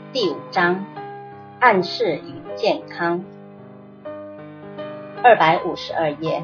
第5章暗示与健康。252页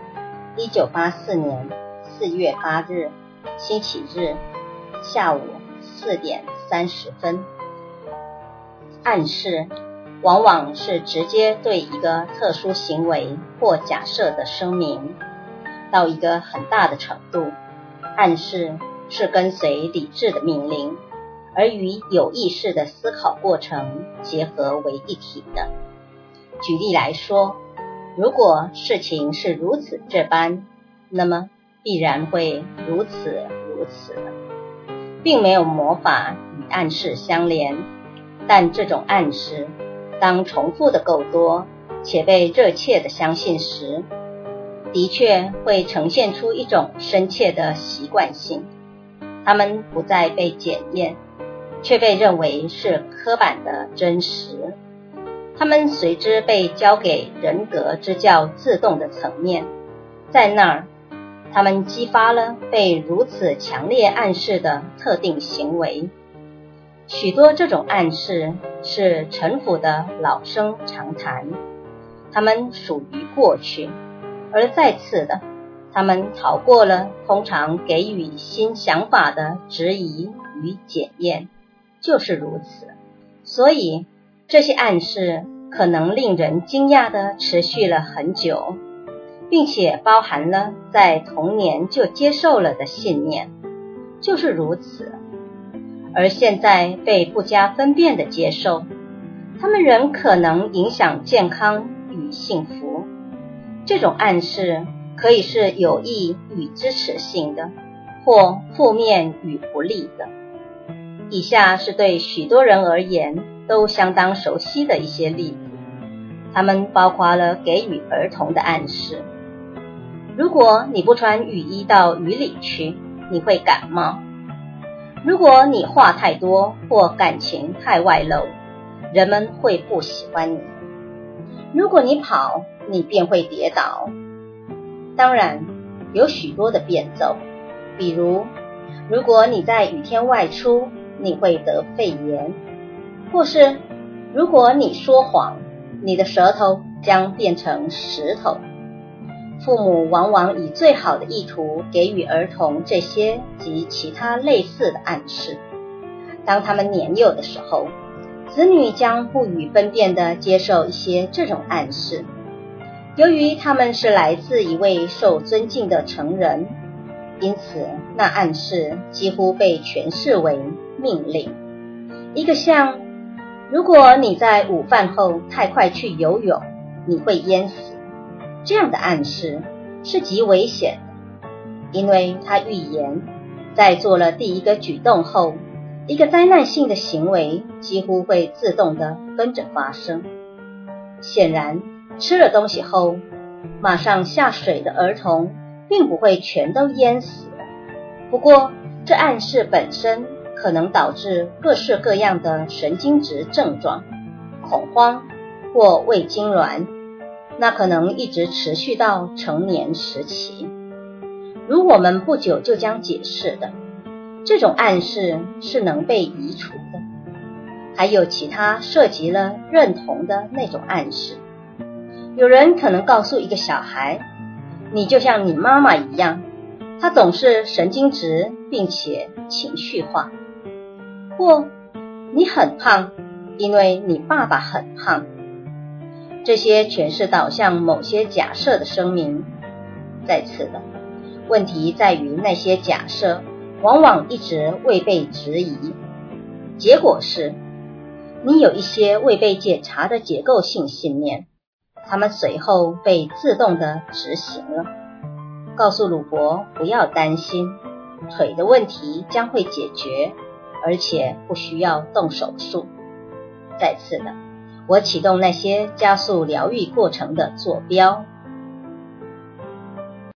，1984年4月8日，星期日，下午4点30分。暗示往往是直接对一个特殊行为或假设的声明，到一个很大的程度，暗示是跟随理智的命令，而与有意识的思考过程结合为一体的。举例来说，如果事情是如此这般，那么必然会如此如此，并没有魔法与暗示相连，但这种暗示当重复的够多且被热切的相信时，的确会呈现出一种深切的习惯性，它们不再被检验，却被认为是刻板的真实。它们随之被交给人格之较自动的层面，在那儿，它们激发了被如此强烈暗示的特定行为。许多这种暗示是陈腐的老生常谈，它们属于过去，而再次的，它们逃过了通常给予新想法的质疑与检验，就是如此。所以这些暗示可能令人惊讶地持续了很久，并且包含了在童年就接受了的信念，就是如此。而现在被不加分辨地接受，它们仍可能影响健康与幸福。这种暗示可以是有益与支持性的，或负面与不利的。以下是对许多人而言都相当熟悉的一些例子，它们包括了给予儿童的暗示。如果你不穿雨衣到雨里去，你会感冒。如果你话太多或感情太外露，人们会不喜欢你。如果你跑，你便会跌倒。当然，有许多的变奏，比如，如果你在雨天外出，你会得肺炎；或是，如果你说谎，你的舌头将变成石头。父母往往以最好的意图给予儿童这些及其他类似的暗示。当他们年幼的时候，子女将不予分辨地接受一些这种暗示。由于他们是来自一位受尊敬的成人，因此那暗示几乎被诠释为命令。一个像，如果你在午饭后太快去游泳，你会淹死。这样的暗示是极危险的，因为它预言在做了第一个举动后，一个灾难性的行为几乎会自动地跟着发生。显然，吃了东西后马上下水的儿童并不会全都淹死。不过，这暗示本身可能导致各式各样的神经质症状，恐慌或胃痉挛，那可能一直持续到成年时期。如我们不久就将解释的，这种暗示是能被移除的。还有其他涉及了认同的那种暗示。有人可能告诉一个小孩，你就像你妈妈一样，她总是神经质并且情绪化。或你很胖，因为你爸爸很胖。这些全是导向某些假设的声明。再次的，问题在于那些假设往往一直未被质疑。结果是，你有一些未被检查的结构性信念，它们随后被自动地执行了。告诉鲁伯不要担心，腿的问题将会解决，而且不需要动手术。再次的，我启动那些加速疗愈过程的坐标，